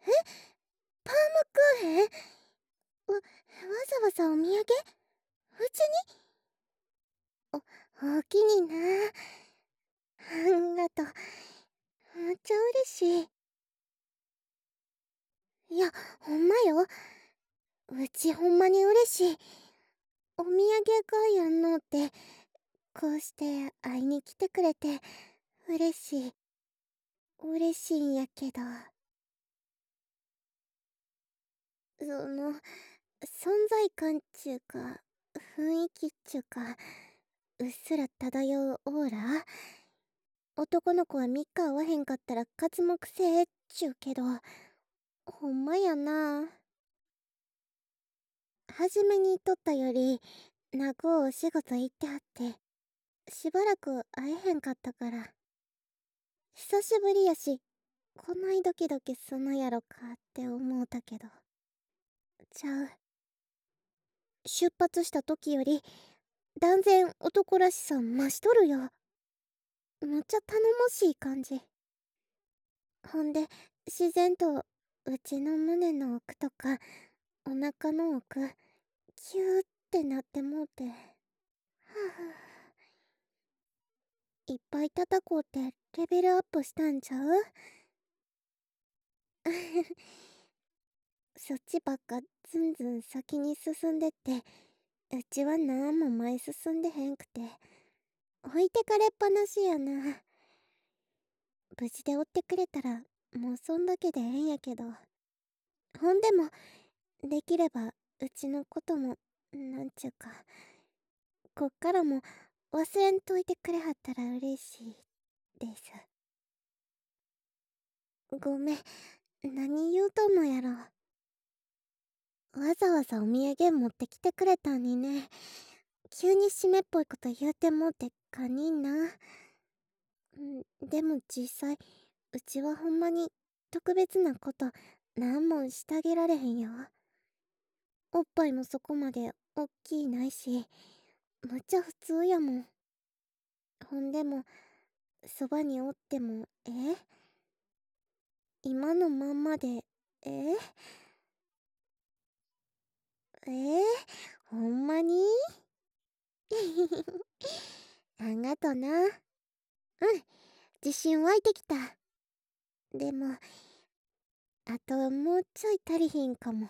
パームクーヘン？わざわざお土産？うちに？おきにな。あんがと。めっちゃ嬉しい。いや、ほんまよ。うちほんまに嬉しい。お土産がやんのって、こうして会いに来てくれて、嬉しい。嬉しいんやけど。存在感ちゅうか、雰囲気ちゅうか、うっすら漂うオーラ？男の子は3日会わへんかったら刮目せえっちゅうけど、ほんまやな。初めに言っとったより、なごお仕事行ってはって、しばらく会えへんかったから。久しぶりやし、こないドキドキすんのやろかって思うたけど。ちゃう。出発した時より、断然男らしさ増しとるよ。むっちゃ頼もしい感じ。ほんで、自然と、うちの胸の奥とか、お腹の奥、キューってなってもうて。はぁ、いっぱい叩こうってレベルアップしたんちゃう？そっちばっかずんずん先に進んでって、うちはなんも前進んでへんくて、置いてかれっぱなしやな。無事で追ってくれたら、もうそんだけでええんやけど。ほんでも、できれば、うちのことも、なんちゅうか、こっからも忘れんといてくれはったら嬉しいです。ごめん、何言うとんのやろ。わざわざお土産持ってきてくれたんにね。急に締めっぽいこと言うてもうてかにんな。でも実際、うちはほんまに特別なことなんもしてあげられへんよ。おっぱいもそこまでおっきいないし、むっちゃ普通やもん。ほんでも、そばにおっても今のまんまでほんまに？あんがとな。自信湧いてきた。でも、あともうちょい足りひんかも。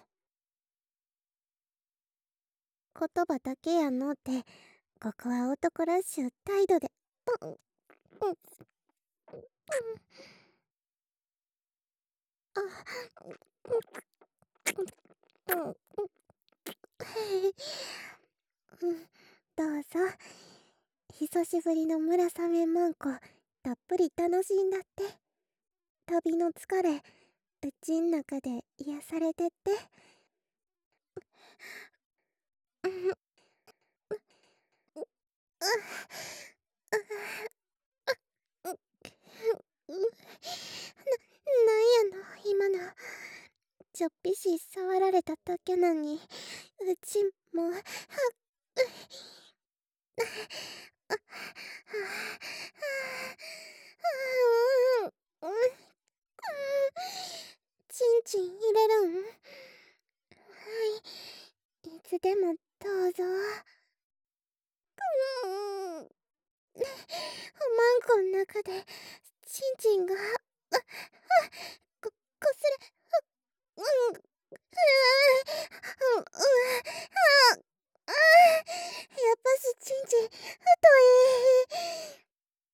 言葉だけやのって、ここは男らしゅう態度で。うんうんうんあうんうんどうぞ。久しぶりの村雨マンコ、たっぷり楽しんだって。旅の疲れ、うちん中で癒されてって。うんうなんやの今の。ちょっぴし触られただけなのに、うちもちんちん入れるん？はい、いつでもどうぞ。マンコん中でちんちんがこすれうんやっぱしちんちん太い。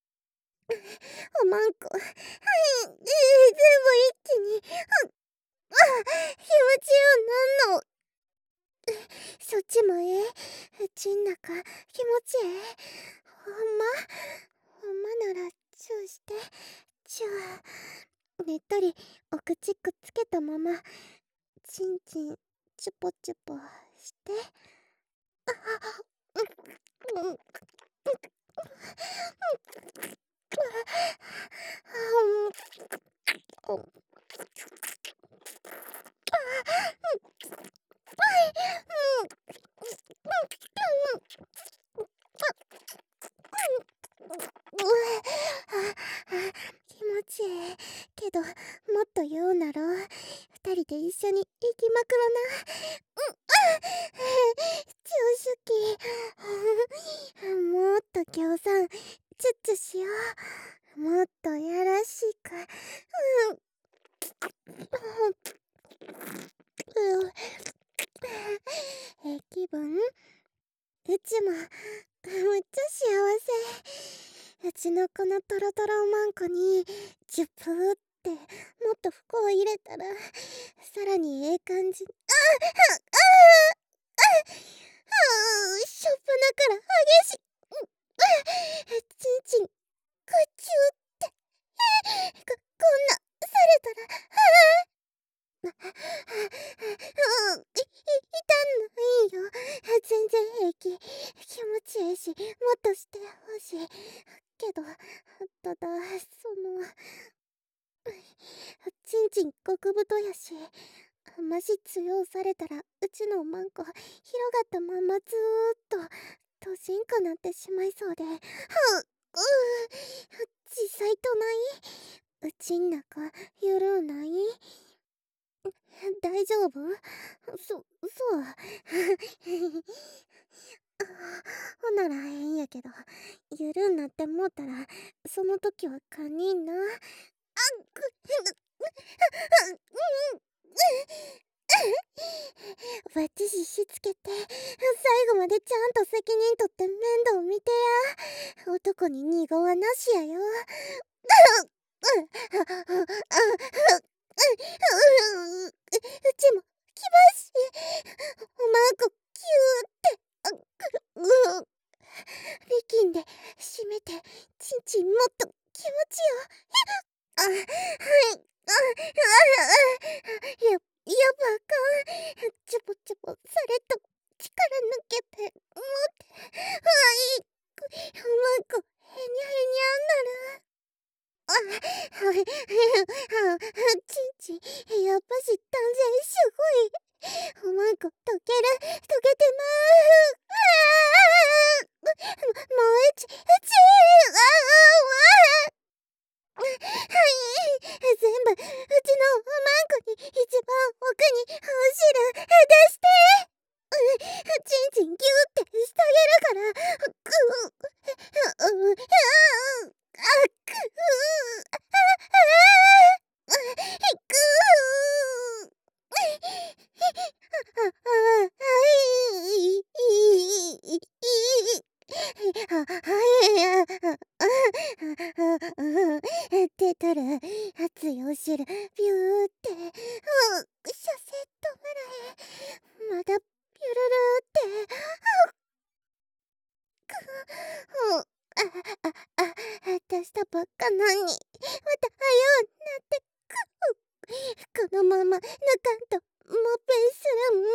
マンコ、はい、全部一気に。気持ちよなんの。そっちもうちん中気持ちほんまならチューして。チューねっとりお口くっつけたままちんちんチュポチュポしてうん気持ちええけどもっと言うなろう。二人で一緒に行きまくろな。超好き。もっと協賛チュッチュしよう。もっとやらしく。気分うちもむっちゃ幸せ。うちのこのトロトロマンコにジュプーってもっと服を入れたらさらにええ感じ。しょっぱなから激しい。ちんちんこっちゅうってこんなされたら痛んないよ。全然平気。気持ちいいしもっとしてほしいけど、ただちんちん極太やし、もし強されたらうちのマンコ広がったままずーっとドジンくなってしまいそうで、実際とないうちん中ゆるない大丈夫？そうほんならええんやけど、ゆるんなってもうたらその時は堪忍な。私しつけて最後までちゃんと責任取って面倒見てや。男に濁はなしやよ。うちも来まし。おまんこキューって。力んで締めてちんちんもっと気持ちよ。はい。やばかん。ちょぽちょぽされと力抜けてもってはいおまんこへにゃへにゃなる。ちんちんやっぱし断然すごい。おまんこ溶ける溶けてまう。もう全部うちのおまんこに一番奥に走る出して。ちんちんギューってしてあげるから。手取る熱いお汁ビューって射精止まらへん。まだピュルルって出したばっかなにまたはようなってこのまま抜かんともっぺんす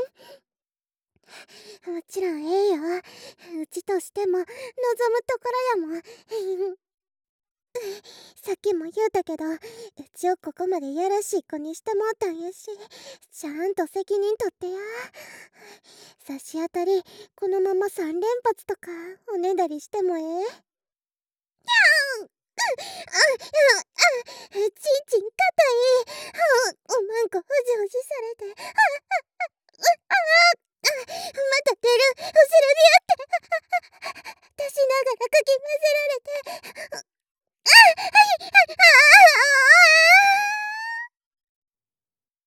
るん。もちろんええよ。うちとしても望むところやもん。さっきも言うたけど、うちをここまでやらしい子にしてもうたんやし、ちゃんと責任取ってや。差し当たりこのまま3連発とかおねだりしてもええ？ちんちんかたい。